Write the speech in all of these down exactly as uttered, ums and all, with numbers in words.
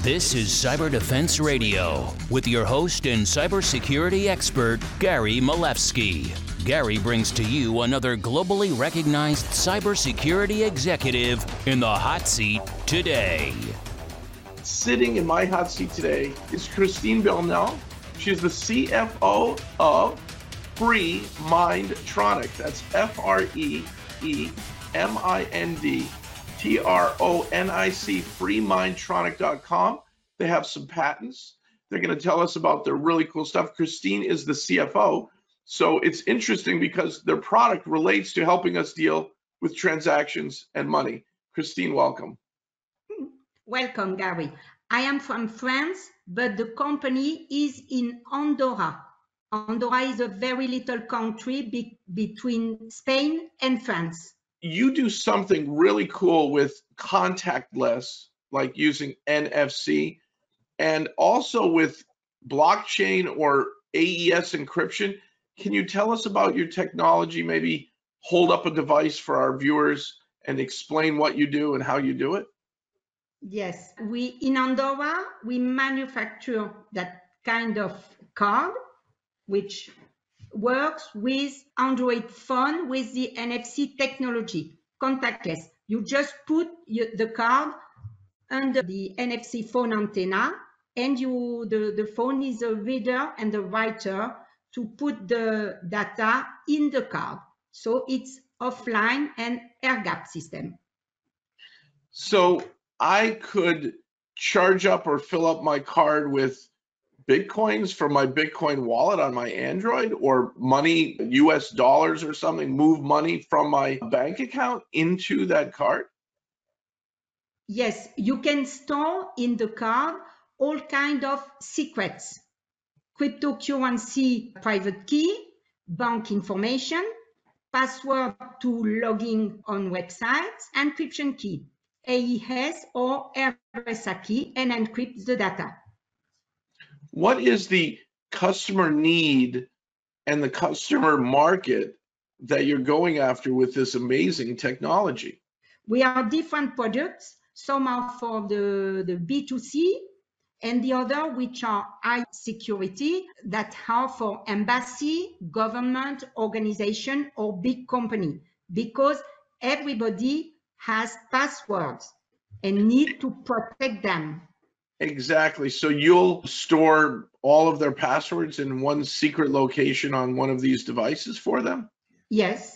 This is Cyber Defense Radio with your host and cybersecurity expert, Gary Malevsky. Gary brings to you another globally recognized cybersecurity executive in the hot seat today. Sitting in my hot seat today is Christine Bernal. She's the C F O of Free Mindtronic. That's F R E E M I N D T R O N I C, free mindtronic dot com. They have some patents. They're going to tell us about their really cool stuff. Christine is the C F O. So it's interesting because their product relates to helping us deal with transactions and money. Christine, welcome. Welcome, Gary. I am from France, but the company is in Andorra. Andorra is a very little country be- between Spain and France. You do something really cool with contactless, like using N F C, and also with blockchain or A E S encryption. Can you tell us about your technology? Maybe hold up a device for our viewers and explain what you do and how you do it? Yes, we in Andorra, we manufacture that kind of card, which works with Android phone with the N F C technology, contactless. You just put the card under the N F C phone antenna, and you the, the phone is a reader and a writer to put the data in the card. So it's offline and air gap system. So I could charge up or fill up my card with Bitcoins from my Bitcoin wallet on my Android, or money, U S dollars or something, move money from my bank account into that card? Yes, you can store in the card all kind of secrets, cryptocurrency private key, bank information, password to logging on websites, encryption key, A E S or R S A key, and encrypt the data. What is the customer need and the customer market that you're going after with this amazing technology? We have different products. Some are for the, the B two C, and the other which are high security, that are for embassy, government, organization, or big company, because everybody has passwords and need to protect them. Exactly. So you'll store all of their passwords in one secret location on one of these devices for them? Yes.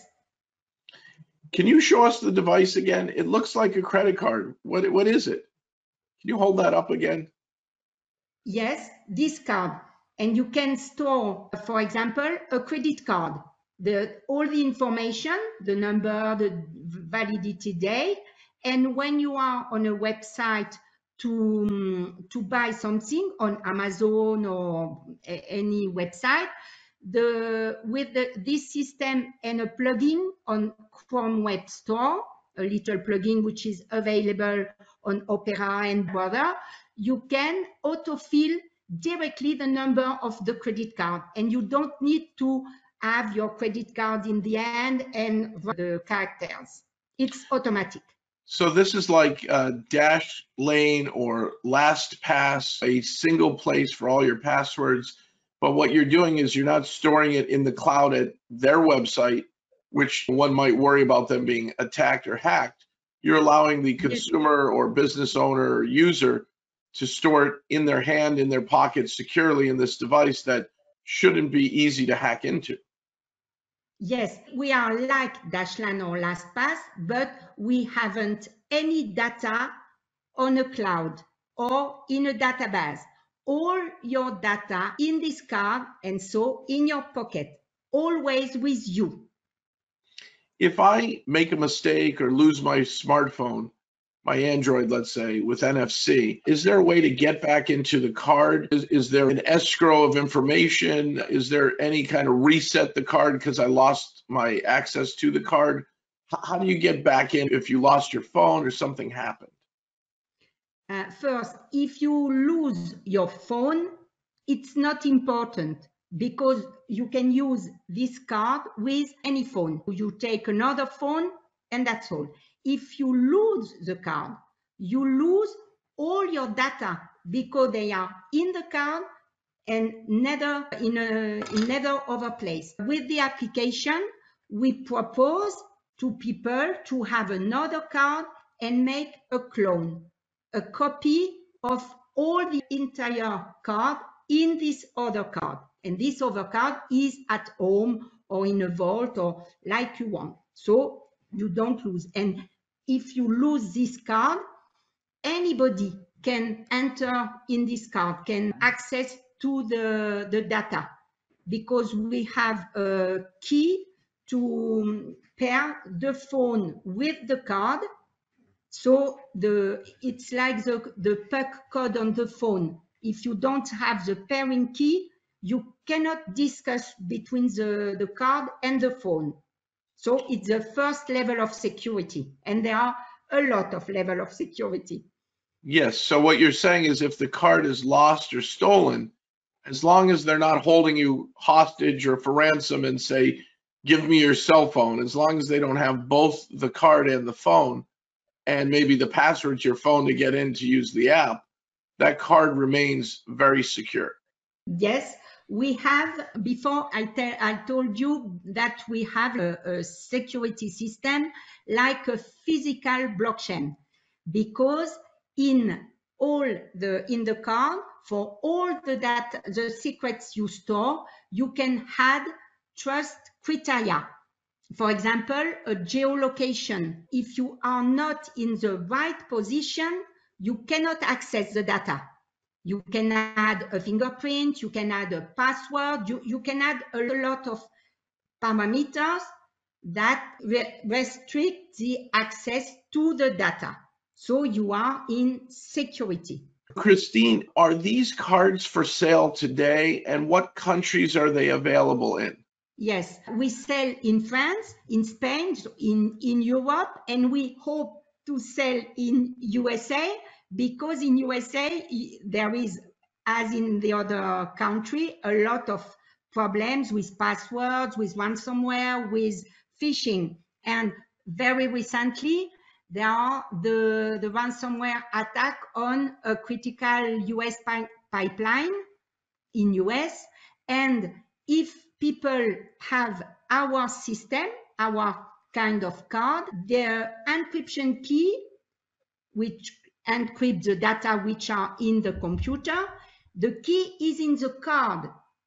Can you show us the device again? It looks like a credit card. What, what is it? Can you hold that up again? Yes, this card. And you can store, for example, a credit card. The, all the information, the number, the validity date. And when you are on a website to, to buy something on Amazon or a, any website, the with the, this system and a plugin on Chrome Web Store, a little plugin which is available on Opera and Brother, you can autofill directly the number of the credit card, and you don't need to have your credit card in the end and the characters. It's automatic. So this is like uh, Dash Lane or LastPass, a single place for all your passwords. But what you're doing is you're not storing it in the cloud at their website, which one might worry about them being attacked or hacked. You're allowing the consumer or business owner or user to store it in their hand, in their pocket, securely in this device that shouldn't be easy to hack into. Yes, we are like Dashlane or LastPass, but we haven't any data on a cloud or in a database. All your data in this card, and so in your pocket, always with you. If I make a mistake or lose my smartphone, my Android, let's say, with N F C, is there a way to get back into the card? Is, is there an escrow of information? Is there any kind of reset the card because I lost my access to the card? H- how do you get back in if you lost your phone or something happened? Uh, first, if you lose your phone, it's not important because you can use this card with any phone. You take another phone and that's all. If you lose the card, you lose all your data because they are in the card and neither in, a, in neither other place. With the application, we propose to people to have another card and make a clone, a copy of all the entire card in this other card. And this other card is at home or in a vault or like you want. So you don't lose. And if you lose this card, anybody can enter in this card, can access to the, the data, because we have a key to pair the phone with the card. So the it's like the, the P U C code on the phone. If you don't have the pairing key, you cannot discuss between the, the card and the phone. So it's the first level of security, and there are a lot of level of security. Yes, so what you're saying is if the card is lost or stolen, as long as they're not holding you hostage or for ransom and say, give me your cell phone, as long as they don't have both the card and the phone, and maybe the password to your phone to get in to use the app, that card remains very secure. Yes, we have, before I, I told you that we have a, a security system like a physical blockchain, because in all the, in the card, for all the data, the secrets you store, you can add trust criteria. For example, a geolocation. If you are not in the right position, you cannot access the data. You can add a fingerprint, you can add a password, you, you can add a lot of parameters that re restrict the access to the data. So you are in security. Christine, are these cards for sale today, and what countries are they available in? Yes, we sell in France, in Spain, in, in Europe, and we hope to sell in U S A, because in U S A there is, as in the other country, a lot of problems with passwords, with ransomware, with phishing. And very recently, there are the, the ransomware attack on a critical U S pi pipeline in U S. And if people have our system, our kind of card, their encryption key, which encrypts the data which are in the computer, the key is in the card.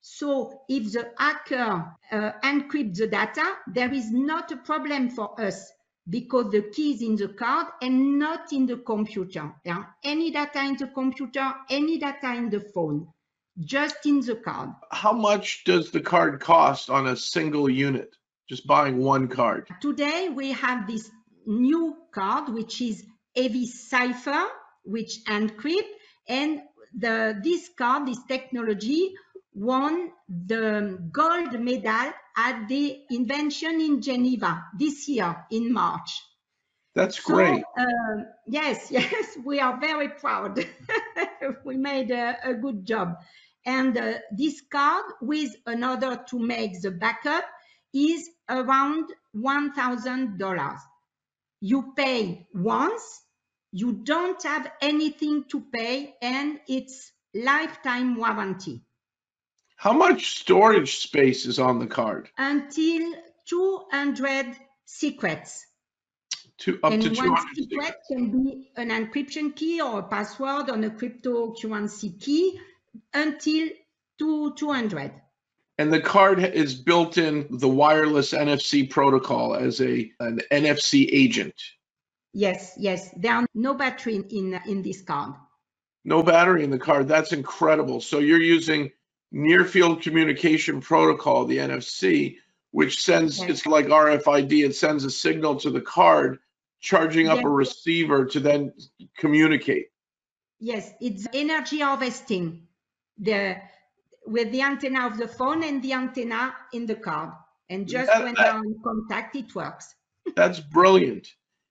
So if the hacker uh, encrypts the data, there is not a problem for us, because the key is in the card and not in the computer. Yeah? Any data in the computer, any data in the phone, just in the card. How much does the card cost on a single unit, just buying one card? Today we have this new card, which is Avis Cipher, which encrypt, and the this card, this technology, won the gold medal at the invention in Geneva this year in March. That's so, great. Uh, yes, yes, we are very proud. We made a, a good job. And uh, this card, with another to make the backup, is around one thousand dollars. You pay once, you don't have anything to pay, and it's lifetime warranty. How much storage space is on the card? Until two hundred secrets. To, up and to two hundred one secret secrets. Can be an encryption key or a password on a cryptocurrency key, until two hundred. And the card is built in the wireless N F C protocol as a an N F C agent. Yes, yes. There are no battery in, in this card. No battery in the card. That's incredible. So you're using near field communication protocol, the N F C, which sends, yes. It's like R F I D. It sends a signal to the card, charging up yes. a receiver to then communicate. Yes, it's energy harvesting. The with the antenna of the phone and the antenna in the card. And just that, when that, they're in contact, it works. That's brilliant.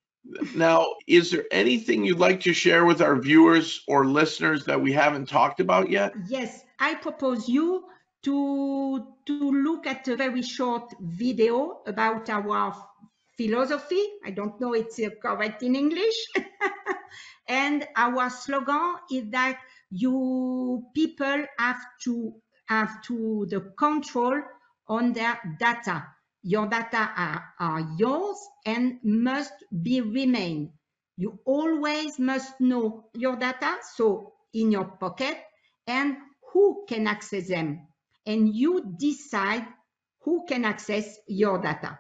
Now, is there anything you'd like to share with our viewers or listeners that we haven't talked about yet? Yes, I propose you to, to look at a very short video about our philosophy. I don't know it's uh, correct in English. And our slogan is that you people have to have to the control on their data. Your data are, are yours and must be remain. You always must know your data, so in your pocket, and who can access them. And you decide who can access your data.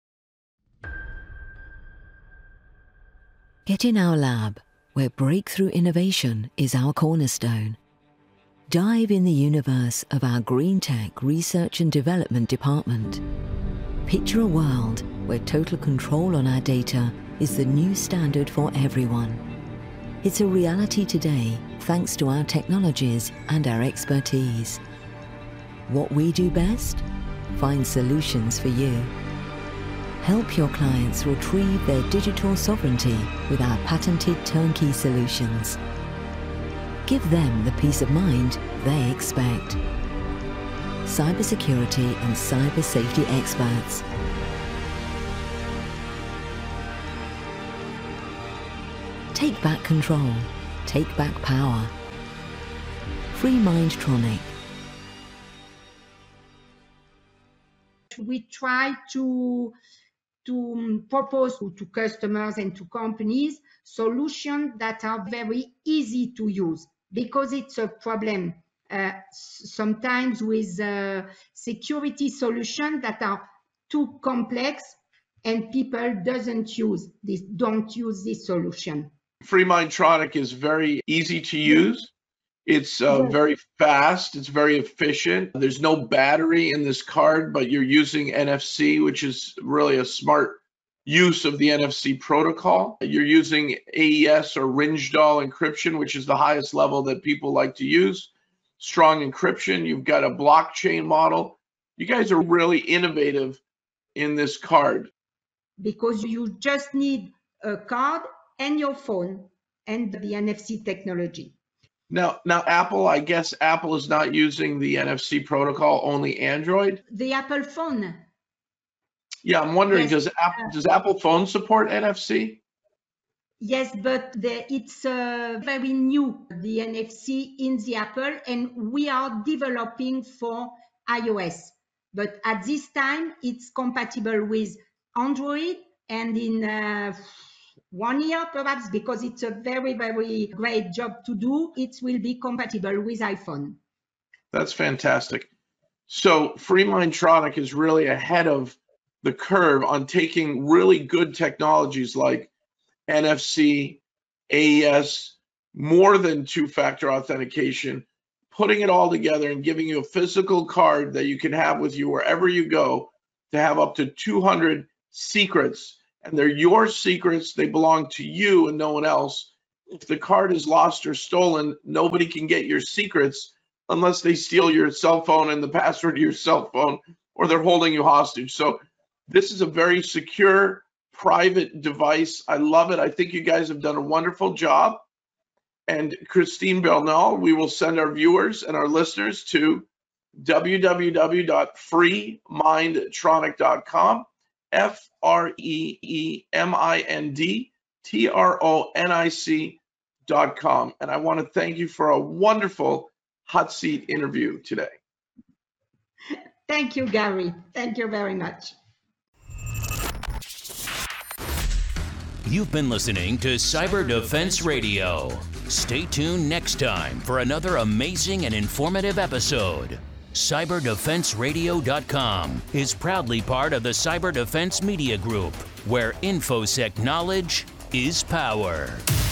Get in our lab, where breakthrough innovation is our cornerstone. Dive in the universe of our Green Tech Research and Development Department. Picture a world where total control on our data is the new standard for everyone. It's a reality today thanks to our technologies and our expertise. What we do best? Find solutions for you. Help your clients retrieve their digital sovereignty with our patented turnkey solutions. Give them the peace of mind they expect. Cybersecurity and cyber safety experts. Take back control. Take back power. Free Mindtronic. We try to, to propose to, to customers and to companies solutions that are very easy to use, because it's a problem uh, sometimes with uh, security solutions that are too complex and people doesn't use this, don't use this solution. Free Mindtronic is very easy to use. It's uh, Yes. very fast. It's very efficient. There's no battery in this card, but you're using N F C, which is really a smart use of the N F C protocol. You're using A E S or Rijndael encryption, which is the highest level that people like to use. Strong encryption. You've got a blockchain model. You guys are really innovative in this card. Because you just need a card and your phone and the N F C technology. Now, now Apple, I guess Apple is not using the N F C protocol, only Android. The Apple phone. Yeah, I'm wondering, Yes. does Apple, does Apple phone support N F C? Yes, but the, it's uh, very new, the N F C in the Apple, and we are developing for iOS. But at this time, it's compatible with Android, and in uh, one year perhaps, because it's a very, very great job to do, it will be compatible with iPhone. That's fantastic. So Free Mindtronic is really ahead of the curve on taking really good technologies like N F C, A E S, more than two-factor authentication, putting it all together and giving you a physical card that you can have with you wherever you go to have up to two hundred secrets. And they're your secrets. They belong to you and no one else. If the card is lost or stolen, nobody can get your secrets unless they steal your cell phone and the password to your cell phone, or they're holding you hostage. So this is a very secure, private device. I love it. I think you guys have done a wonderful job. And Christine Bernal, we will send our viewers and our listeners to w w w dot free mindtronic dot com. F R E E M I N D T R O N I C dot com. And I want to thank you for a wonderful hot seat interview today. Thank you, Gary. Thank you very much. You've been listening to Cyber Defense Radio. Stay tuned next time for another amazing and informative episode. cyber defense radio dot com is proudly part of the Cyber Defense Media Group, where InfoSec knowledge is power.